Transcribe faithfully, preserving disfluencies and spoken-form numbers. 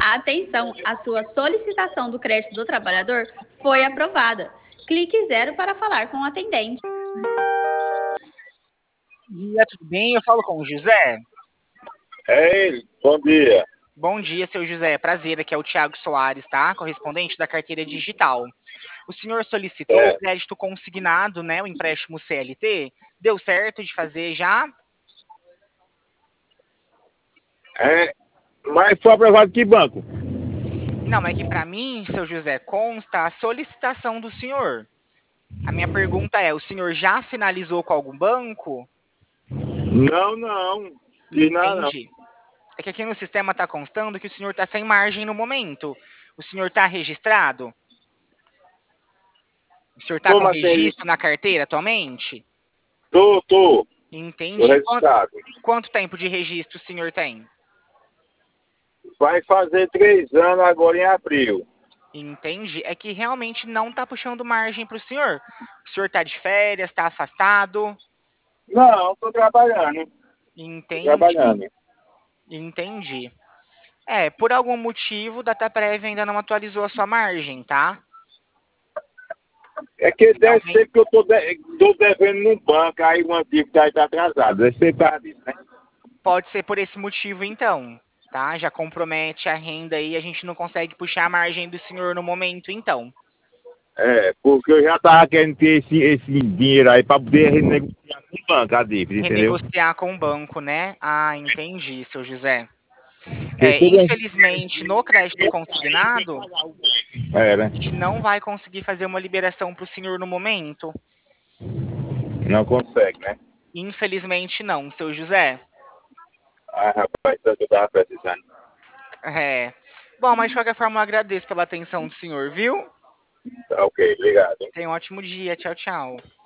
Atenção, a sua solicitação do crédito do trabalhador foi aprovada. Clique zero para falar com o atendente. Dia, tudo bem? Eu falo com o José. É ele, bom dia. Bom dia, seu José. Prazer, aqui é o Thiago Soares, tá? Correspondente da carteira digital. O senhor solicitou É. o crédito consignado, né? O empréstimo C L T. Deu certo de fazer já? É, mas foi aprovado que banco? Não, é que para mim, seu José, consta a solicitação do senhor. A minha pergunta é: o senhor já sinalizou com algum banco? Não, não. Que nada, não. Entendi. É que aqui no sistema está constando que o senhor está sem margem no momento. O senhor está registrado? O senhor está com Como assim? registro na carteira atualmente? Tô, tô. Tô Entendi. Quanto, registrado. quanto tempo de registro o senhor tem? Vai fazer três anos agora em abril. Entendi. É que realmente não está puxando margem para o senhor. O senhor está de férias, está afastado? Não, tô trabalhando. Tô Entendi. trabalhando. Entendi. É, por algum motivo, o Dataprev ainda não atualizou a sua margem, tá? É que deve Realmente- ser que eu tô, de, tô devendo num banco, aí o antigo tá, tá atrasado. Deve ser tarde, né? Pode ser por esse motivo, então, tá? Já compromete a renda aí, a gente não consegue puxar a margem do senhor no momento, então. É, porque eu já tava querendo ter esse, esse dinheiro aí pra poder renegociar com o banco a dívida, entendeu? Renegociar com o banco, né? Ah, entendi, seu José. Porque É, tudo infelizmente, no crédito consignado, é, né? a gente não vai conseguir fazer uma liberação para o senhor no momento. Não consegue, né? Infelizmente, não, seu José. Ah, rapaz, tanto eu tava precisando. É. Bom, mas de qualquer forma, eu agradeço pela atenção do senhor, viu? Tá ok, obrigado. Tenha um ótimo dia. Tchau, tchau.